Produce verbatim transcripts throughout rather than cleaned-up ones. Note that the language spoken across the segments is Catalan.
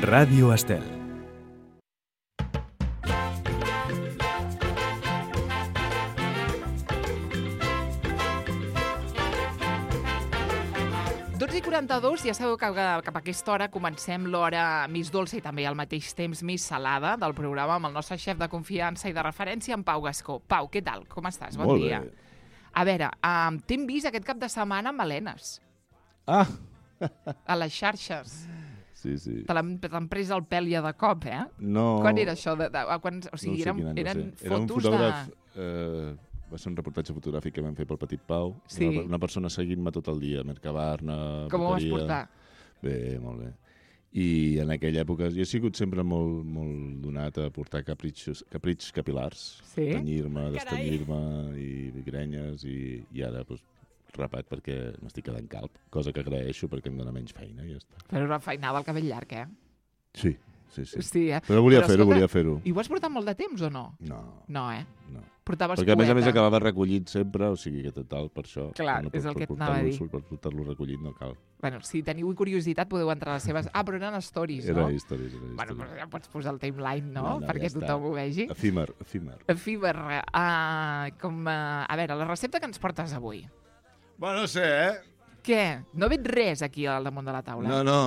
Ràdio Estel. dotze i quaranta-dos, ja sabeu que cap a aquesta hora comencem l'hora més dolça i també al mateix temps més salada del programa amb el nostre xef de confiança i de referència, en Pau Gascó. Pau, què tal? Com estàs? Bon Molt dia. bé. A veure, um, t'hem vist aquest cap de setmana amb balenes Ah! a les xarxes. Sí, sí. Te l'han t'han pres el pèl ja de cop, eh? No... Quan era això? De, de, quan, o No sigui, sé eren, quin any va eren ser. Era un fotos fotògraf... de... Eh, va ser un reportatge fotogràfic que vam fer pel Petit Pau. Sí. Una, una persona seguint-me tot el dia, Mercabarna, Com ho vas Boqueria. portar? Bé, molt bé. I en aquella època jo he sigut sempre molt, molt donat a portar capritxos, caprits capilars. Sí? Tenyir-me, destenyir-me i grenyes i, i ara doncs, rapat perquè m'estic quedant calp, cosa que agraeixo perquè em dona menys feina i ja està. Però una feinada al cabell llarg, eh? Sí, sí, sí. Sí, eh? Però volia Però, fer-ho, escolta, volia fer-ho. I ho has portat molt de temps o no? No, No, eh? no. Portaves Perquè a més a més poeta. acabava recollit sempre, o sigui que total, per això... Clar, no és el que et portar-lo anava a dir. sol, Per portar-lo recollit no cal. Bueno, si teniu curiositat podeu entrar a les seves... Ah, però eren stories, Era no? històries, era Bueno, històries. però ja pots posar el timeline, no? No, no, Perquè ja està. tothom ho vegi. Efímer, efímer. Efímer, uh, com... Uh, a veure, la recepta que ens portes avui. Bueno, no sé, eh? Què? No veig res aquí al damunt de la taula. No, no.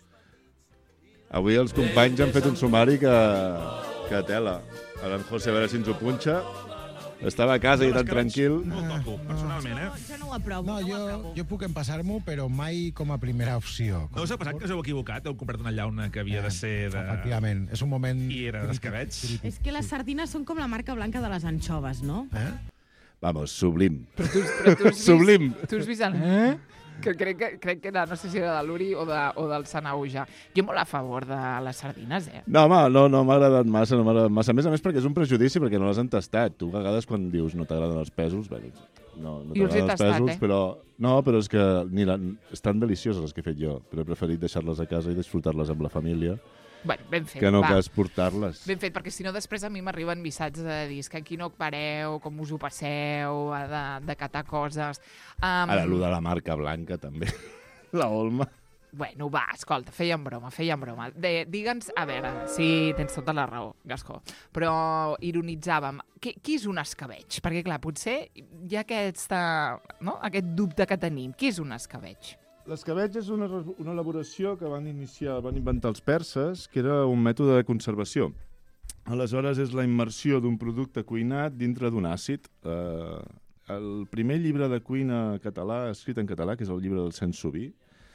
Avui els companys han fet un sumari que, que tela. Ara en José, a veure si ens ho punxa. Estava a casa i tan tranquil. No ho toco, personalment, eh? Jo no ho aprovo. No, jo, jo puc empassar-m'ho, però mai com a primera opció. No us ha passat que us heu equivocat? Heu comprat una llauna que havia de ser de... Efectivament, és un moment... I era d'escabeig? És que les sardines són com la marca blanca de les anxoves, no? Eh? Vamos, sublim. Però tu, però tu has vist... Sublim. Tu has vist el... Eh? Que crec que, crec que era, no sé si era de l'Uri o, de, o del Sanauja. Jo molt a favor de les sardines, eh? No, home, no, no m'ha agradat massa, no m'ha agradat massa. A més a més, perquè és un prejudici, perquè no les han tastat. Tu a vegades quan dius no t'agraden els pèsols, bé, no, no Jo els he t'agraden els tastat, pèsols, eh? però... No, però és que ni la... estan delicioses les que he fet jo, però he preferit deixar-les a casa i disfrutar-les amb la família, Bueno, ben fet, que no va. cas portar-les. Ben fet, perquè si no després a mi m'arriben missatges de dir que aquí no pareu, com us ho passeu, de, de catar coses. Um, Ara, allò de la marca blanca, també. La Olma. Bueno, va, escolta, feien broma, feien broma. De, Digue'ns, a veure, sí, tens tota la raó, Gascó, però ironitzàvem. Què, què és un escabeig? Perquè, clar, potser hi ha aquesta, no? aquest dubte que tenim. Què és un escabeig? L'escabeig és una, una elaboració que van iniciar, van inventar els perses, que era un mètode de conservació. Aleshores, és la immersió d'un producte cuinat dintre d'un àcid. Eh, el primer llibre de cuina català, escrit en català, que és el llibre del Saint-Subi,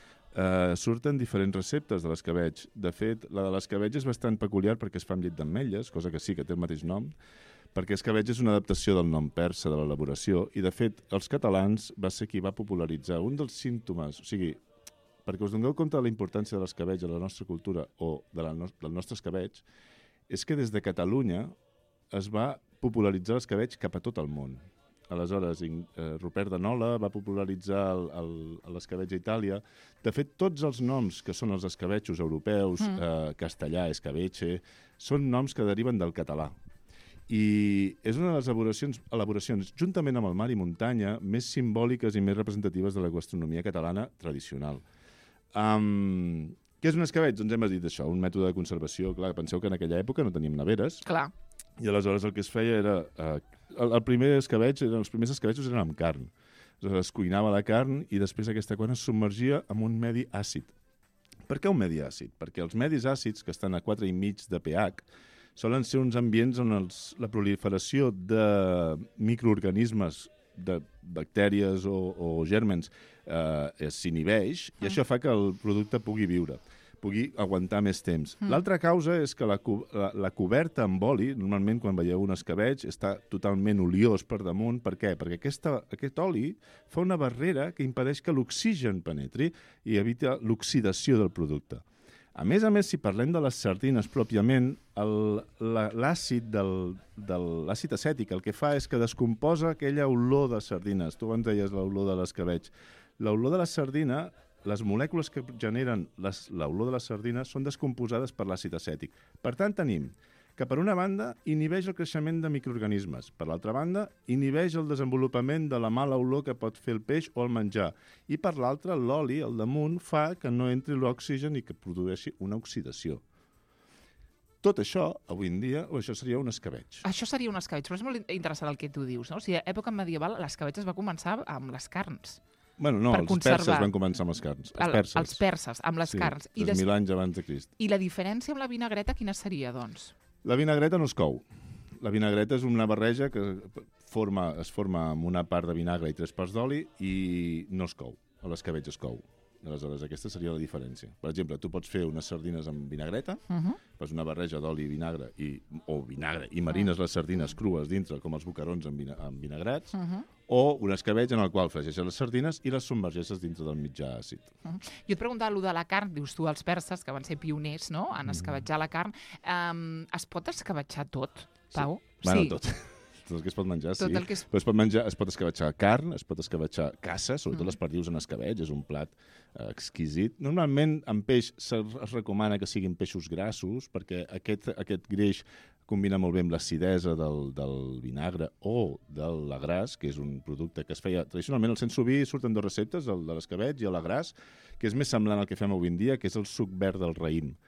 eh, surten diferents receptes de l'escabeig. De fet, la de l'escabeig és bastant peculiar perquè es fa amb llet d'ametlles, cosa que sí que té el mateix nom, perquè escabeig és una adaptació del nom persa de l'elaboració i, de fet, els catalans va ser qui va popularitzar un dels símptomes, o sigui, perquè us doneu compte de la importància de l'escabeig a la nostra cultura o de la no del nostre escabeig, és que des de Catalunya es va popularitzar l'escabeig cap a tot el món. Aleshores, eh, Rupert de Nola va popularitzar l'escabeig a Itàlia. De fet, tots els noms que són els escabetxos europeus, mm. eh, castellà, escabeche, són noms que deriven del català. I és una de les elaboracions, elaboracions, juntament amb el mar i muntanya, més simbòliques i més representatives de la gastronomia catalana tradicional. Um, què és un escabeig? Doncs hem dit això, un mètode de conservació. Clar, penseu que en aquella època no teníem neveres. Clar. I aleshores el que es feia era... Eh, el, el primer escabeig, eren, els primers escabetxos eren amb carn. Aleshores es cuinava la carn i després aquesta carn es submergia en un medi àcid. Per què un medi àcid? Perquè els medis àcids, que estan a quatre i mig de pH, solen ser uns ambients on els, la proliferació de microorganismes, de bactèries o, o gèrmens, eh, s'inhibeix i això fa que el producte pugui viure, pugui aguantar més temps. Mm. L'altra causa és que la, la, la coberta amb oli, normalment quan veieu un escabeig, està totalment oliós per damunt. Per què? Perquè aquesta, aquest oli fa una barrera que impedeix que l'oxigen penetri i evita l'oxidació del producte. A més a més, si parlem de les sardines pròpiament, l'àcid del, de l'àcid acètic el que fa és que descomposa aquella olor de sardines. Tu abans deies l'olor de l'escabeig. L'olor de la sardina, les molècules que generen l'olor de la sardina són descomposades per l'àcid acètic. Per tant, tenim que per una banda inhibeix el creixement de microorganismes, per l'altra banda inhibeix el desenvolupament de la mala olor que pot fer el peix o el menjar, i per l'altra l'oli al damunt fa que no entri l'oxigen i que produeixi una oxidació. Tot això, avui en dia, això seria un escabetx. Això seria un escabetx, però és molt interessant el que tu dius, no? O sigui, a època medieval l'escabetx es va començar amb les carns. Bueno, no, per els conservar. perses van començar amb les carns. Els El, perses. els perses, amb les Sí, carns. I, tres mil anys abans de Crist. I la diferència amb la vinagreta quina seria, doncs? La vinagreta no es cou. La vinagreta és una barreja que forma, es forma amb una part de vinagre i tres parts d'oli i no es cou. L'escabetx es cou. Aleshores, aquesta seria la diferència. Per exemple, tu pots fer unes sardines amb vinagreta, Uh -huh. fas una barreja d'oli i vinagre, i, o vinagre, i marines les sardines crues dintre, com els bocarons amb, vina, amb vinagrets, Uh -huh. o un escabetx en el qual fregeixes les sardines i les submergeixes dintre del mitjà àcid. Uh -huh. Jo et preguntava allò de la carn, dius tu, els perses, que van ser pioners, no?, en escabetxar la carn. Um, es pot escabetxar tot, Pau? Sí. Bueno, sí. tot. Tot el que es pot menjar, Tot sí. el que es... Però es pot menjar, es pot escabetxar carn, es pot escabetxar caça, sobretot Mm. les perdius en escabetx, és un plat eh, exquisit. Normalment, en peix se es recomana que siguin peixos grassos, perquè aquest, aquest greix combina molt bé amb l'acidesa del, del vinagre o de l'agràs, que és un producte que es feia tradicionalment al sense vi, surten dues receptes, el de l'escabetx i l'agràs, que és més semblant al que fem avui en dia, que és el suc verd del raïm.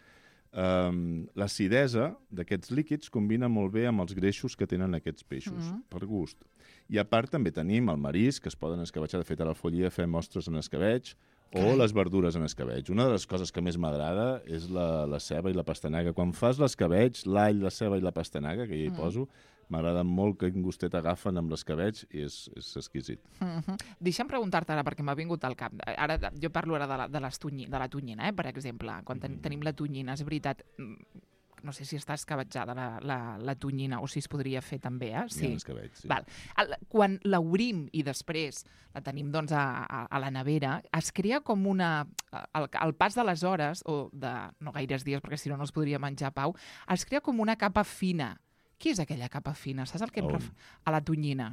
Um, l'acidesa d'aquests líquids combina molt bé amb els greixos que tenen aquests peixos, Mhm. per gust. I a part també tenim el marisc, que es poden escabetxar. De fet, ara al Follia fem ostres en escabetx, o Carai. les verdures en escabetx. Una de les coses que més m'agrada és la, la ceba i la pastanaga. Quan fas l'escabetx, l'all, la ceba i la pastanaga, que ja hi Mhm. poso, m'agrada molt quin gustet agafen amb l'escabetx i és, és exquisit. Uh -huh. Deixa'm preguntar-te ara, perquè m'ha vingut al cap. Ara jo parlo ara de la, de, les tunyi, de la tonyina, eh, per exemple. Quan ten, tenim la tonyina, és veritat, mm, no sé si està escabetjada la, la, la tonyina o si es podria fer també, eh? Sí. Escabetx, sí. Val. El, quan l'obrim i després la tenim doncs, a, a, a la nevera, es crea com una... Al, al pas de les hores, o de no gaires dies, perquè si no no es podria menjar, Pau, es crea com una capa fina. Què és aquella capa fina? Saps el que em On? ref... A la tonyina.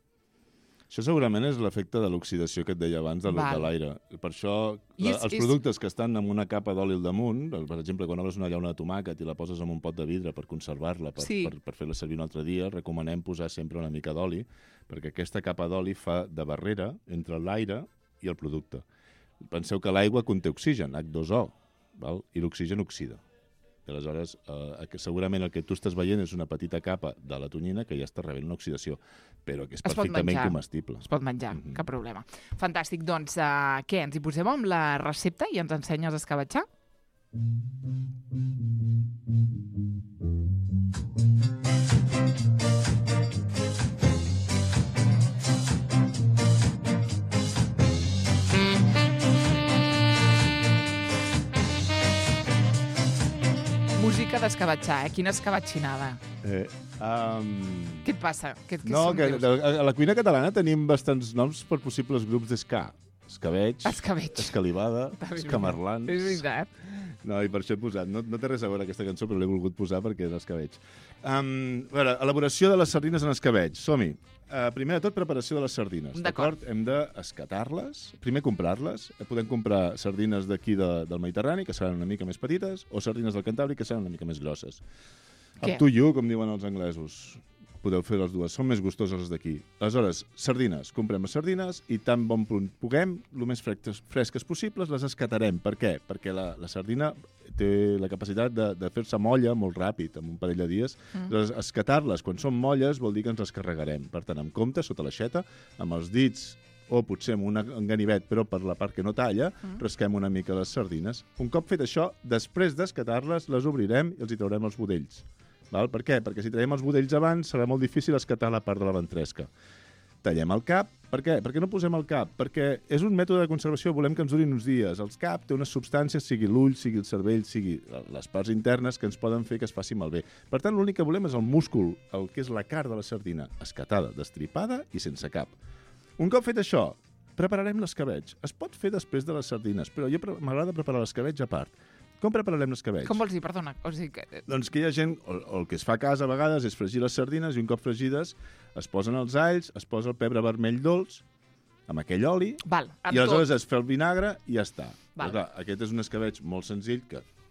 Això segurament és l'efecte de l'oxidació que et deia abans de, Val. de l'aire. Per això, I la, és- els és- productes que estan amb una capa d'oli al damunt, per exemple, quan obres una llauna de tomàquet i la poses en un pot de vidre per conservar-la, per, Sí. per, per fer-la servir un altre dia, recomanem posar sempre una mica d'oli, perquè aquesta capa d'oli fa de barrera entre l'aire i el producte. Penseu que l'aigua conté oxigen, hac dos o, val? I l'oxigen oxida. I aleshores, eh, que segurament el que tu estàs veient és una petita capa de la tonyina que ja està rebent una oxidació, però que és Es pot perfectament menjar. comestible. Es pot menjar, Mhm. cap problema. Fantàstic, doncs, uh, què, ens hi posem amb la recepta i ens ensenyes a escabetxar? Música d'escabetxar, eh? Quina escabatxinada. Eh, um... Què et passa? Què, què No, que somrius? de, a la cuina catalana tenim bastants noms per possibles grups d'esca. Escabetx, Escabetx. escalivada, Està ben escamarlans... És veritat. No, i per això he posat. No, no té res a veure aquesta cançó, però l'he volgut posar perquè és escabetx. Um, a veure, elaboració de les sardines en escabetx. Som-hi. Uh, primer de tot, preparació de les sardines. D'acord. Hem d'escatar-les. Primer, comprar-les. Podem comprar sardines d'aquí de, del Mediterrani, que seran una mica més petites, o sardines del Cantàbric, que seran una mica més grosses. Què? Up to you, com diuen els anglesos. Podeu fer les dues, són més gustoses les d'aquí. Aleshores, sardines, comprem les sardines i tan bon punt puguem, el més fresques, fresques possibles, les escatarem. Per què? Perquè la, la sardina té la capacitat de, de fer-se molla molt ràpid, en un parell de dies. Mm. Aleshores, escatar-les quan són molles vol dir que ens les carregarem. Per tant, amb compte, sota l'aixeta, amb els dits o potser amb una, un ganivet, però per la part que no talla, Mm. rasquem una mica les sardines. Un cop fet això, després d'escatar-les, les obrirem i els hi traurem els budells. Val? Per què? Perquè si traiem els budells abans serà molt difícil escatar la part de la ventresca. Tallem el cap. Per què? Per què no posem el cap? Perquè és un mètode de conservació, volem que ens durin uns dies. El cap té unes substàncies, sigui l'ull, sigui el cervell, sigui les parts internes, que ens poden fer que es faci malbé. Per tant, l'únic que volem és el múscul, el que és la carn de la sardina, escatada, destripada i sense cap. Un cop fet això, prepararem l'escabetx. Es pot fer després de les sardines, però jo pre- m'agrada preparar l'escabetx a part. Com prepararem l'escabetx? Com vols dir? Perdona. O sigui que... Doncs que hi ha gent, o, o el que es fa a casa a vegades és fregir les sardines i un cop fregides es posen els alls, es posa el pebre vermell dolç amb aquell oli Val, amb i aleshores tot. es fa el vinagre i ja està. Val. Però, clar, aquest és un escabetx molt senzill que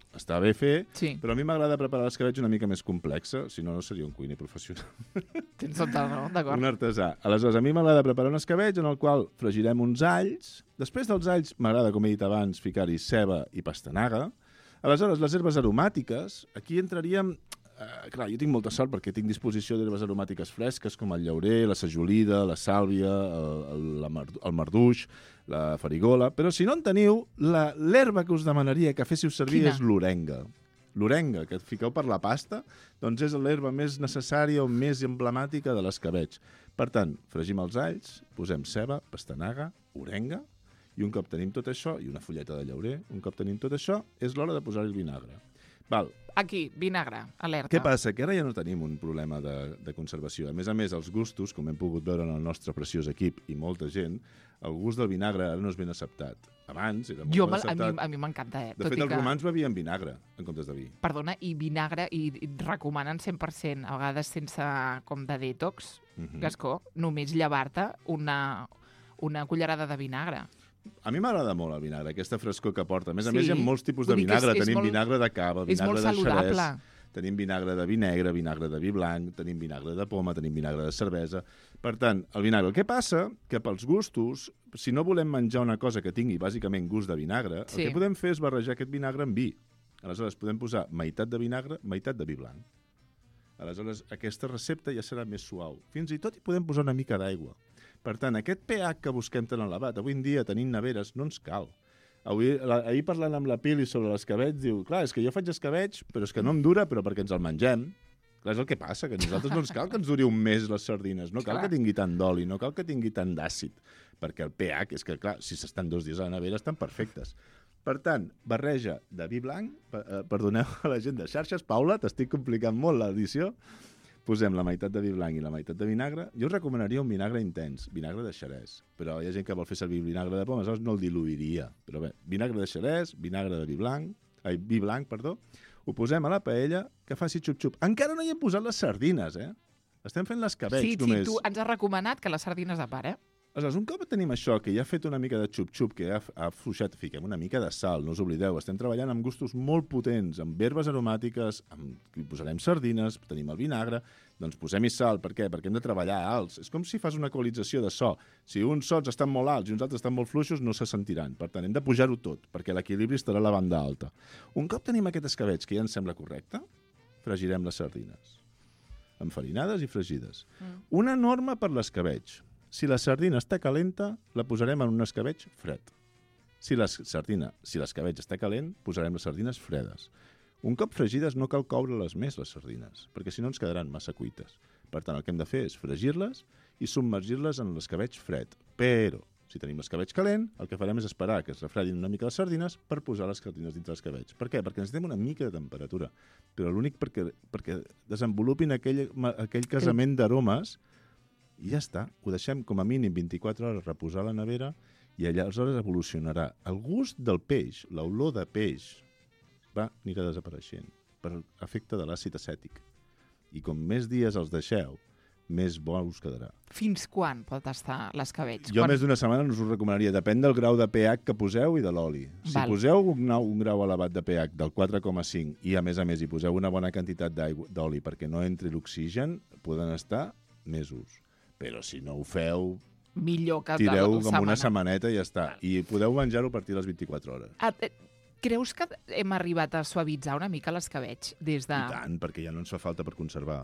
està bé fer, Sí. però a mi m'agrada preparar l'escabetx una mica més complexa, si no, no seria un cuiner professional. Tens tota la raó, d'acord. Un artesà. Aleshores, a mi m'agrada preparar un escabetx en el qual fregirem uns alls. Després dels alls, m'agrada, com he dit abans, ficar-hi ceba i pastanaga. Aleshores, les herbes aromàtiques, aquí entraríem... Uh, clar, jo tinc molta sort perquè tinc disposició d'herbes aromàtiques fresques com el llaurer, la sajolida, la sàlvia, el, el, la mar, el marduix, la farigola, però si no en teniu, la- l'herba que us demanaria que féssiu servir Quina? és l'orenga. L'orenga, que et fiqueu per la pasta, doncs és l'herba més necessària o més emblemàtica de l'escabetx. Per tant, fregim els alls, posem ceba, pastanaga, orenga, i un cop tenim tot això, i una fulleta de llaurer, un cop tenim tot això, és l'hora de posar-hi el vinagre. Val. Aquí, vinagre, alerta. Què passa? Que ara ja no tenim un problema de, de conservació. A més a més, els gustos, com hem pogut veure en el nostre preciós equip i molta gent, el gust del vinagre ara no és ben acceptat. Abans era molt Jo, ben me'l- a mi, acceptat. a mi m'encanta, eh? De Tot fet, i els que... romans bevien vinagre en comptes de vi. Perdona, i vinagre, i, i recomanen cent per cent, a vegades sense com de detox, Mhm. Gascó, només llevar-te una, una cullerada de vinagre. A mi m'agrada molt el vinagre, aquesta frescor que porta. A més a Sí. més, hi ha molts tipus de Vull dir que és- vinagre. és Tenim molt- vinagre de cava, és molt vinagre de saludable. xerès, tenim vinagre de vi negre, vinagre de vi blanc, tenim vinagre de poma, tenim vinagre de cervesa. Per tant, el vinagre. El que passa que pels gustos, si no volem menjar una cosa que tingui bàsicament gust de vinagre, Sí. el que podem fer és barrejar aquest vinagre amb vi. Aleshores, podem posar meitat de vinagre, meitat de vi blanc. Aleshores, aquesta recepta ja serà més suau. Fins i tot hi podem posar una mica d'aigua. Per tant, aquest pH que busquem tan elevat, avui en dia, tenint neveres, no ens cal. Avui, la, ahir parlant amb la Pili sobre l'escabetx, diu, clar, és que jo faig escabetx, però és que no em dura, però perquè ens el mengem. Clar, és el que passa, que a nosaltres no ens cal que ens duri un mes les sardines, no cal Clar. que tingui tant d'oli, no cal que tingui tant d'àcid, perquè el pH, és que, clar, si s'estan dos dies a la nevera, estan perfectes. Per tant, barreja de vi blanc, per- eh, perdoneu a la gent de xarxes, Paula, t'estic complicant molt l'edició, posem la meitat de vi blanc i la meitat de vinagre. Jo us recomanaria un vinagre intens, vinagre de xerès, però hi ha gent que vol fer servir vinagre de poma, aleshores no el diluiria. Però bé, vinagre de xerès, vinagre de vi blanc, ai, vi blanc, perdó, ho posem a la paella que faci xup-xup. Encara no hi hem posat les sardines, eh? Estem fent l'escabetx Sí, sí, només. tu ens has recomanat que les sardines a part, eh? Aleshores, un cop tenim això, que ja ha fet una mica de xup-xup, que ja ha afluixat, fiquem una mica de sal, no us oblideu, estem treballant amb gustos molt potents, amb herbes aromàtiques, amb... hi posarem sardines, tenim el vinagre, doncs posem-hi sal. Per què? Perquè hem de treballar alts. És com si fas una equalització de so. Si uns sots estan molt alts i uns altres estan molt fluixos, no se sentiran. Per tant, hem de pujar-ho tot, perquè l'equilibri estarà a la banda alta. Un cop tenim aquest escabetx, que ja ens sembla correcte, fregirem les sardines. Enfarinades i fregides. Mm. Una norma per l'escabetx. Si la sardina està calenta, la posarem en un escabetx fred. Si la sardina, si l'escabetx està calent, posarem les sardines fredes. Un cop fregides no cal coure-les més, les sardines, perquè si no ens quedaran massa cuites. Per tant, el que hem de fer és fregir-les i submergir-les en l'escabetx fred. Però, si tenim l'escabetx calent, el que farem és esperar que es refredin una mica les sardines per posar les sardines dintre l'escabetx. Per què? Perquè necessitem una mica de temperatura. Però l'únic perquè, perquè desenvolupin aquell, aquell casament d'aromes i ja està. Ho deixem com a mínim vint-i-quatre hores reposar a la nevera i aleshores evolucionarà. El gust del peix, l'olor de peix, va, anirà desapareixent per efecte de l'àcid acètic. I com més dies els deixeu, més bo us quedarà. Fins quan pot estar l'escabetx? Jo Quan... més d'una setmana no us ho recomanaria. Depèn del grau de pH que poseu i de l'oli. Si Val. poseu un, grau- un grau elevat de pH del quatre coma cinc i, a més a més, hi poseu una bona quantitat d'aigua- d'oli perquè no entri l'oxigen, poden estar mesos. Però si no ho feu, Millor que tireu la com una setmana. setmaneta i ja està. I podeu menjar-ho a partir de les vint-i-quatre hores. Ah, eh, creus que hem arribat a suavitzar una mica l'escabetx des de... I tant, perquè ja no ens fa falta per conservar.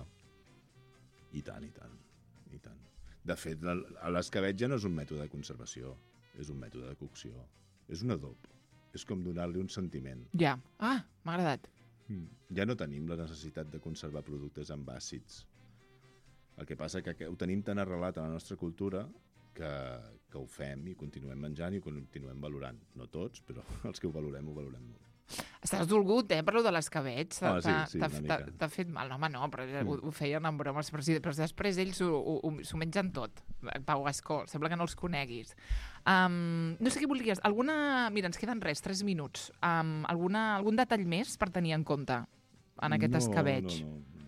I tant, i tant, i tant. De fet, el- l'escabetx ja no és un mètode de conservació, és un mètode de cocció. És un adob. És com donar-li un sentiment. Ja. Ah, m'ha agradat. Mm. Ja no tenim la necessitat de conservar productes amb àcids. El que passa que que ho tenim tan arrelat a la nostra cultura que, que ho fem i continuem menjant i ho continuem valorant. No tots, però els que ho valorem, ho valorem molt. Estàs dolgut, eh, per lo de l'escabetx. Ah, sí, T'ha- sí, t'ha- una t'ha- mica. T'ha fet mal. No, home, no, però Mm. ho, ho feien en bromes. Però, sí, però després ells ho, ho, ho, s'ho mengen tot. Pau Gascó, sembla que no els coneguis. Um, no sé què volies. Alguna... Mira, ens queden res, tres minuts. Um, alguna, algun detall més per tenir en compte en aquest no, escabetx? No, no, no.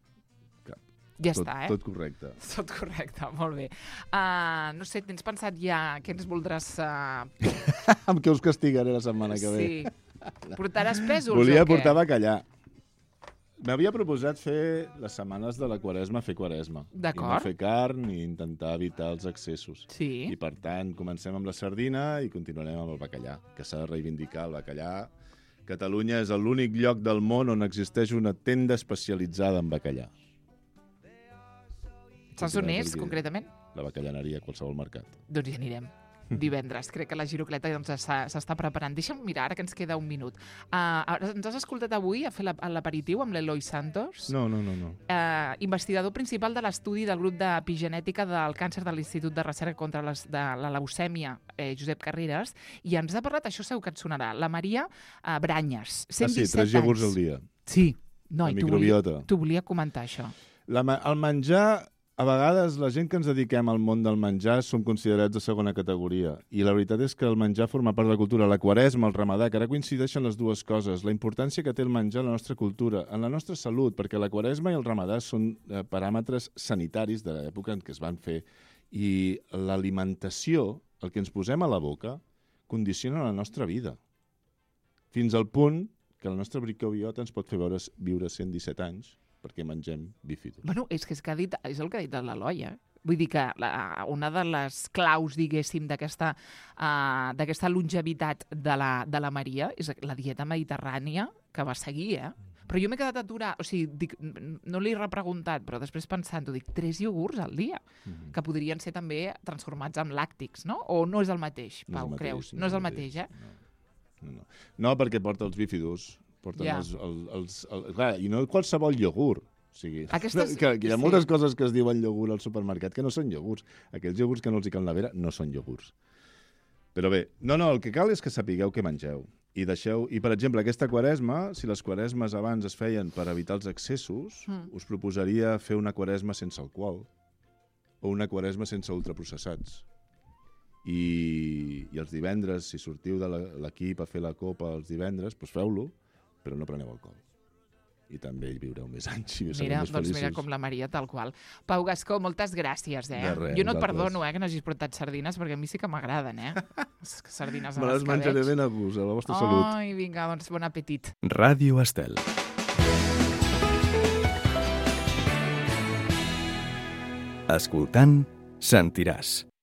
Ja tot, està, eh? Tot correcte. Tot correcte, molt bé. Uh, no sé, tens pensat ja què ens voldràs... Uh... Amb què us castigaré la setmana que ve? Sí. Portaràs pèsols Volia o què? portar bacallà. M'havia proposat fer les setmanes de la quaresma, fer quaresma. D'acord. I no fer carn i intentar evitar els excessos. Sí. I per tant, comencem amb la sardina i continuarem amb el bacallà, que s'ha de reivindicar el bacallà. Catalunya és l'únic lloc del món on existeix una tenda especialitzada en bacallà. Saps on és, concretament? La bacallaneria, a qualsevol mercat. Doncs hi anirem. Divendres. Crec que la girocleta doncs, s'està preparant. Deixa'm mirar, ara que ens queda un minut. Uh, ens has escoltat avui a fer l'aperitiu amb l'Eloi Santos? No, no, no. no. Uh, investigador principal de l'estudi del grup d'epigenètica del càncer de l'Institut de Recerca contra les, de la leucèmia, eh, Josep Carreras, i ens ha parlat, això segur que et sonarà, la Maria uh, Branyes, cent disset ah, sí, tres iogurts anys. al dia. Sí. No, la i t'ho microbiota. volia, t'ho volia comentar, això. La, el menjar... A vegades la gent que ens dediquem al món del menjar som considerats de segona categoria i la veritat és que el menjar forma part de la cultura. La quaresma, el ramadà, que ara coincideixen les dues coses. La importància que té el menjar en la nostra cultura, en la nostra salut, perquè la quaresma i el ramadà són eh, paràmetres sanitaris de l'època en què es van fer i l'alimentació, el que ens posem a la boca, condiciona la nostra vida. Fins al punt que la nostra microbiota ens pot fer veure, viure cent disset anys perquè mengem bífidos. Bueno, és que és, que ha dit, és el que ha dit l'Eloi, eh? Vull dir que la, una de les claus, diguéssim, d'aquesta uh, d'aquesta longevitat de la, de la Maria és la dieta mediterrània que va seguir, eh? Però jo m'he quedat aturat, o sigui, dic, no l'he repreguntat, però després pensant-ho, dic, tres iogurts al dia, mm-hmm. que podrien ser també transformats en làctics, no? O no és el mateix, Pau, no el mateix, creus? No, no és el mateix, mateix eh? No, no, no. no perquè porta els bífidos. Porten ja. els, els, els, els, clar, i no qualsevol iogurt. O sigui, Aquestes... que, que hi ha sí. moltes coses que es diuen iogurt al supermercat que no són iogurts. Aquells iogurts que no els hi cal la vera no són iogurts. Però bé, no, no, el que cal és que sapigueu què mengeu. I deixeu, i per exemple, aquesta quaresma, si les quaresmes abans es feien per evitar els excessos, mm. us proposaria fer una quaresma sense alcohol o una quaresma sense ultraprocessats. I, i els divendres, si sortiu de l'equip a fer la copa els divendres, doncs feu-lo, però no preneu alcohol. I també hi viureu més anys i sereu mira, més doncs feliços. mira com la Maria, tal qual. Pau Gascó, moltes gràcies, eh? De res, jo no et vosaltres. perdono, eh, que no hagis portat sardines, perquè a mi sí que m'agraden, eh? Sardines Me amb les menjaré escabetx. ben a gust, a la vostra salut. Ai, vinga, doncs bon apetit. Ràdio Estel. Escoltant, sentiràs.